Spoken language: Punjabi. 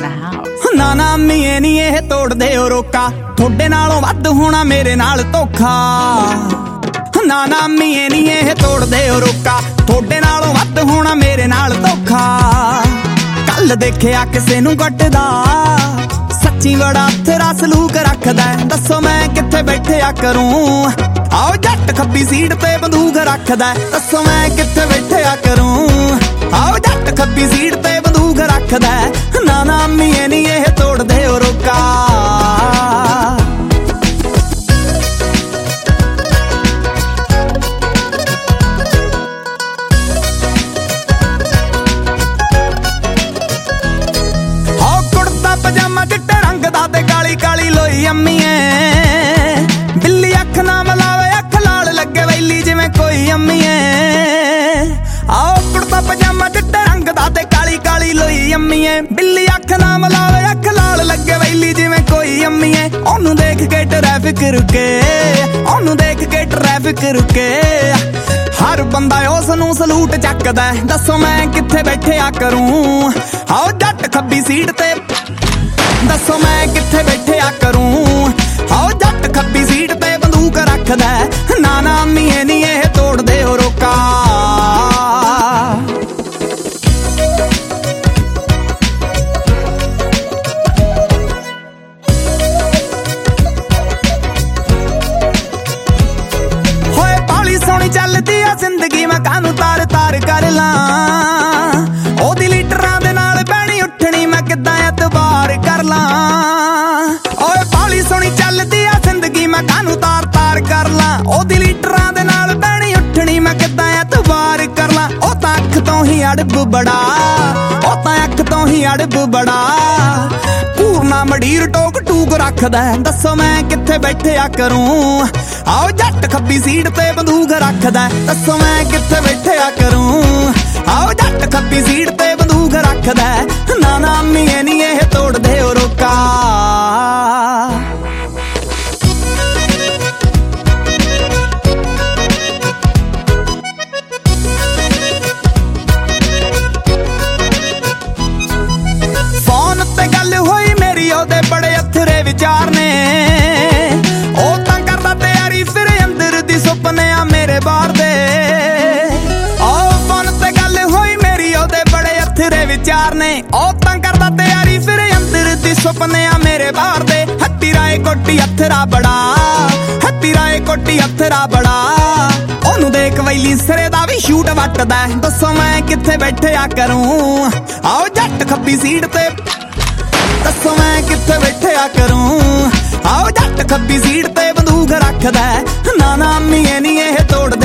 in the house. ਨਾ ਨਾ ਮੀਏ ਨੀ ਇਹ ਤੋੜਦੇ ਓ ਰੋਕਾ, ਥੋੜੇ ਨਾਲੋਂ ਵੱਧ ਹੋਣਾ ਮੇਰੇ ਨਾਲ ਧੋਖਾ। ਨਾ ਨਾ ਮੀਏ ਨੀ ਇਹ ਤੋੜਦੇ ਓ ਰੋਕਾ, ਥੋੜੇ ਨਾਲੋਂ ਵੱਧ ਹੋਣਾ ਮੇਰੇ ਨਾਲ ਧੋਖਾ। ਕੱਲ ਦੇਖਿਆ ਕਿਸੇ ਨੂੰ ਕੱਟਦਾ, ਸੱਚੀ ਬੜਾ ਤੇਰਾ ਸਲੂਕ ਰੱਖਦਾ। ਦੱਸੋ ਮੈਂ ਕਿੱਥੇ ਬੈਠਿਆ ਕਰੂੰ, ਆਓ ਜੱਟ ਖੱਬੀ ਸੀਟ ਤੇ ਬੰਦੂਕ ਰੱਖਦਾ। ਦੱਸੋ ਮੈਂ ਕਿੱਥੇ ਬੈਠਿਆ ਕਰੂੰ, ਆਓ ਜੱਟ ਖੱਬੀ ਸੀਟ ਤੇ ਬੰਦੂਕ ਰੱਖਦਾ। ਨਾ ਨਾ ਮੀਏ ਨੀ ਇਹ ਤੋੜਦੇ ਓ ਰੋਕਾ। ਪਜਾਮਾ ਚਿੱਟੇ ਰੰਗ ਦਾ ਤੇ ਕਾਲੀ ਕਾਲੀ ਲੋਈ ਅੰਮੀਏ, ਬਿੱਲੀ ਅੱਖ ਨਾ ਮਲਾਵੇ ਅੱਖ ਲਾਲ ਲੱਗੇ ਵੈਲੀ ਜਿਵੇਂ ਕੋਈ ਅੰਮੀਏ। ਆਓ ਕੁੜਤਾ ਪਜਾਮਾ ਚਿੱਟੇ ਰੰਗ ਦਾ ਤੇ ਕਾਲੀ ਕਾਲੀ ਲੋਈ ਅੰਮੀਏ, ਬਿੱਲੀ ਅੱਖ ਨਾ ਮਲਾਵੇ ਅੱਖ ਲਾਲ ਲੱਗੇ ਵੈਲੀ ਜਿਵੇਂ ਕੋਈ ਅੰਮੀਏ। ਉਹਨੂੰ ਦੇਖ ਕੇ ਟ੍ਰੈਫਿਕ ਰੁਕੇ, ਉਹਨੂੰ ਦੇਖ ਕੇ ਟ੍ਰੈਫਿਕ ਰੁਕੇ, ਹਰ ਬੰਦਾ ਉਸ ਨੂੰ ਸਲੂਟ ਚੱਕਦਾ। ਦੱਸੋ ਮੈਂ ਕਿੱਥੇ ਬੈਠਿਆ ਕਰੂੰ, ਆਓ ਜੱਟ ਖੱਬੀ ਸੀਟ ਤੇ, ਦੱਸੋ ਮੈਂ ਕਿੱਥੇ ਬੈਠਿਆ ਕਰੂੰ, ਆਓ ਜੱਟ ਖੱਬੀ ਸੀਟ ਤੇ ਬੰਦੂਕ ਰੱਖਦਾ। ਨਾ ਨਾ ਮੀਏ ਨੀ ਇਹ ਤੋੜਦੇ ਓ ਰੋਕਾ। ਹੋਏ ਬਾਲੀ ਸੋਹਣੀ ਚੱਲਦੀ ਆ ਜ਼ਿੰਦਗੀ, ਮੈਂ ਕਾਹਨੂੰ ਤਾਰ ਤਾਰ ਕਰ ਲਾਂ। ਉਹਦੀ ਲੀਟਰਾਂ ਦੇ ਨਾਲ ਬਹਿਣੀ ਉੱਠਣੀ, ਮੈਂ ਕਿੱਦਾਂ ਐਤਬਾਰ ਕਰ ਲਾਂ। ਓਏ ਬਾਲੀ ਸੋਹਣੀ ਚੱਲਦੀ ਆ ਜ਼ਿੰਦਗੀ, ਮੈਂ ਕਾਹਨੂੰ ਤਾਰ ਤਾਰ ਕਰ ਲਾਂ। ਉਹਦੀ ਲੀਟਰਾਂ ਦੇ ਨਾਲ ਬਹਿਣੀ ਉੱਠਣੀ, ਮੈਂ ਕਿੱਦਾਂ ਐਤਬਾਰ ਕਰ ਲਾਂ। ਉਹ ਤਾਂ ਅੱਖ ਤੋਂ ਹੀ ਅੜਬ ਬੜਾ, ਉਹ ਤਾਂ ਅੱਖ ਤੋਂ ਹੀ ਅੜਬ ਬੜਾ, ਪੂਰਨਾ ਮਡੀਰ ਟੋਕ ਟੂਕ ਰੱਖਦਾ। ਦੱਸੋ ਮੈਂ ਕਿੱਥੇ ਬੈਠਿਆ ਕਰੂੰ, ਆਓ ਜੱਟ ਖੱਬੀ ਸੀਟ ਤੇ ਬੰਦੂਕ ਰੱਖਦਾ। ਦੱਸੋ ਮੈਂ ਕਿੱਥੇ ਬੈਠਿਆ ਕਰੂੰ, ਆਓ ਜੱਟ ਖੱਬੀ ਸੀਟ ਤੇ ਬੰਦੂਕ ਰੱਖਦਾ। ਨਾ ਨਾ ਮੀਏ ਨੀ ਇਹ ਤੋੜਦੇ ਓ ਰੋਕਾ। ਫੋਨ ਤੇ ਗੱਲ ਹੋਈ ਮੇਰੀ, ਉਹਦੇ ਬੜੇ ਅਥਰੇ ਵਿਚਾਰ ਨੇ। ਉਹ ਤਾਂ ਕਰਦਾ ਤਿਆਰੀ ਫਿਰ ਅੰਦਰ ਦੀ ਸੁਪਨੇ ਆ ਮੇਰੇ ਬਾਹਰ ਦੇ। ਉਹ ਫੋਨ ਤੇ ਗੱਲ ਹੋਈ ਮੇਰੀ, ਉਹਦੇ ਬੜੇ ਅਥਰੇ ਵਿਚਾਰ ਨੇ। ਉਹ ਤਾਂ ਕਰਦਾ ਤਿਆਰੀ ਫਿਰ ਅੰਦਰ ਦੀ ਸੁਪਨੇ ਆ ਮੇਰੇ ਬਾਹਰ ਦੇ। ਹੱਟੀ ਰਾਏ ਕੋਟੀ ਅਥਰਾ ਬੜਾ, ਹੱਟੀ ਰਾਏ ਕੋਟੀ ਅਥਰਾ ਬੜਾ, ਉਹਨੂੰ ਦੇਖ ਵੈਲੀ ਸਿਰੇ ਦਾ ਵੀ ਸ਼ੂਟ ਵੱਟਦਾ। ਦੱਸੋ ਮੈਂ ਕਿੱਥੇ ਬੈਠਿਆ ਕਰੂੰ, ਆਓ ਜੱਟ ਖੱਬੀ ਸੀਟ ਤੇ, ਦੱਸੋ ਮੈਂ ਕਿੱਥੇ ਬੈਠਿਆ ਕਰੂੰ, ਆਓ ਜੱਟ ਖੱਬੀ ਸੀਟ ਤੇ ਬੰਦੂਕ ਰੱਖਦਾ। ਨਾ ਨਾ ਮੀਏ ਨੀ ਇਹ ਤੋੜਦਾ।